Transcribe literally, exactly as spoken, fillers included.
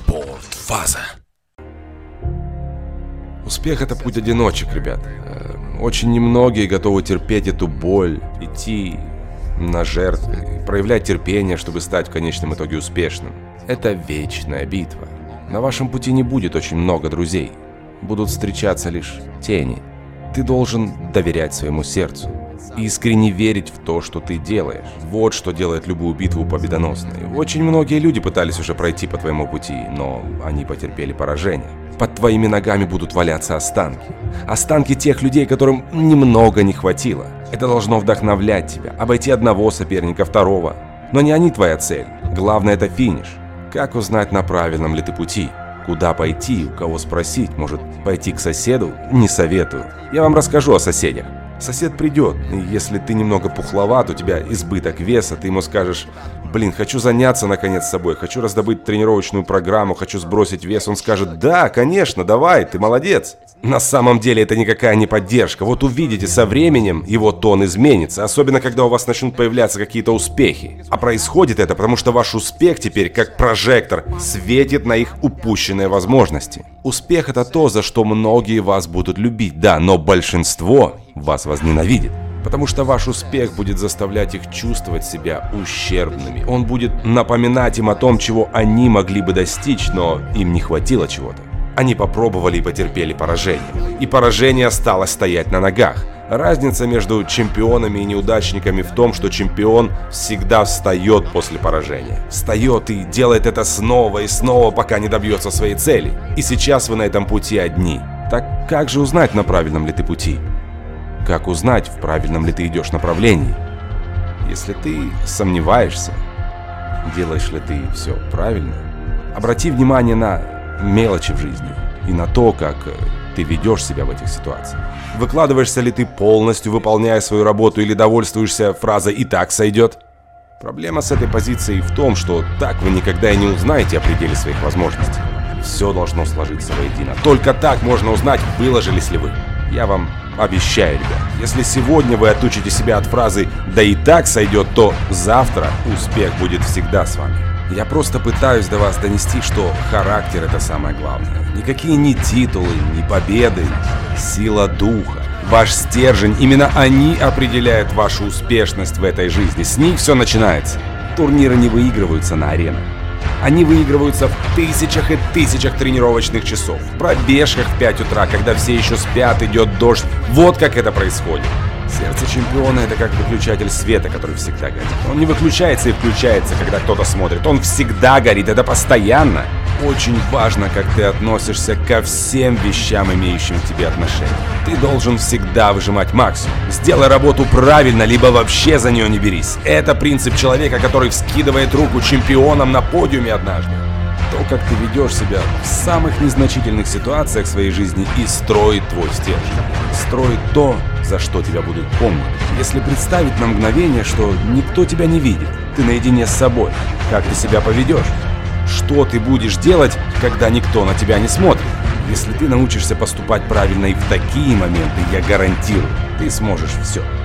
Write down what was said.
Спортфаза. Успех — это путь одиночек, ребят. Очень немногие готовы терпеть эту боль, идти на жертвы, проявлять терпение, чтобы стать в конечном итоге успешным. Это вечная битва. На вашем пути не будет очень много друзей. Будут встречаться лишь тени. Ты должен доверять своему сердцу. Искренне верить в то, что ты делаешь. Вот что делает любую битву победоносной. Очень многие люди пытались уже пройти по твоему пути, но они потерпели поражение. Под твоими ногами будут валяться останки. Останки тех людей, которым немного не хватило. Это должно вдохновлять тебя. Обойти одного соперника, второго. Но не они твоя цель. Главное — это финиш. Как узнать, на правильном ли ты пути? Куда пойти, у кого спросить? Может, пойти к соседу? Не советую. Я вам расскажу о соседях. Сосед придет, и если ты немного пухловат, у тебя избыток веса, ты ему скажешь: блин, хочу заняться наконец собой, хочу раздобыть тренировочную программу, хочу сбросить вес. Он скажет: да, конечно, давай, ты молодец. На самом деле это никакая не поддержка. Вот увидите, со временем его тон изменится, особенно когда у вас начнут появляться какие-то успехи. А происходит это потому, что ваш успех теперь, как прожектор, светит на их упущенные возможности. Успех — это то, за что многие вас будут любить, да, но большинство вас возненавидит. Потому что ваш успех будет заставлять их чувствовать себя ущербными. Он будет напоминать им о том, чего они могли бы достичь, но им не хватило чего-то. Они попробовали и потерпели поражение. И поражение осталось стоять на ногах. Разница между чемпионами и неудачниками в том, что чемпион всегда встает после поражения. Встает и делает это снова и снова, пока не добьется своей цели. И сейчас вы на этом пути одни. Так как же узнать, на правильном ли ты пути? Как узнать, в правильном ли ты идешь направлении? Если ты сомневаешься, делаешь ли ты все правильно, обрати внимание на мелочи в жизни и на то, как ты ведешь себя в этих ситуациях. Выкладываешься ли ты полностью, выполняя свою работу, или довольствуешься фразой «и так сойдет»? Проблема с этой позицией в том, что так вы никогда и не узнаете о пределе своих возможностей. Все должно сложиться воедино. Только так можно узнать, выложились ли вы. Я вам обещаю, ребят, если сегодня вы отучите себя от фразы «да и так сойдет», то завтра успех будет всегда с вами. Я просто пытаюсь до вас донести, что характер — это самое главное. Никакие ни титулы, ни победы, сила духа, ваш стержень, именно они определяют вашу успешность в этой жизни. С них все начинается. Турниры не выигрываются на аренах. Они выигрываются в тысячах и тысячах тренировочных часов, в пробежках в пять утра, когда все еще спят, идет дождь. Вот как это происходит. Сердце чемпиона — это как выключатель света, который всегда горит. Он не выключается и включается, когда кто-то смотрит. Он всегда горит, это постоянно. Очень важно, как ты относишься ко всем вещам, имеющим к тебе отношение. Ты должен всегда выжимать максимум. Сделай работу правильно, либо вообще за нее не берись. Это принцип человека, который вскидывает руку чемпионом на подиуме однажды. То, как ты ведешь себя в самых незначительных ситуациях своей жизни, и строит твой стержень. Строит то, за что тебя будут помнить. Если представить на мгновение, что никто тебя не видит, ты наедине с собой, как ты себя поведешь? Что ты будешь делать, когда никто на тебя не смотрит? Если ты научишься поступать правильно и в такие моменты, я гарантирую, ты сможешь все.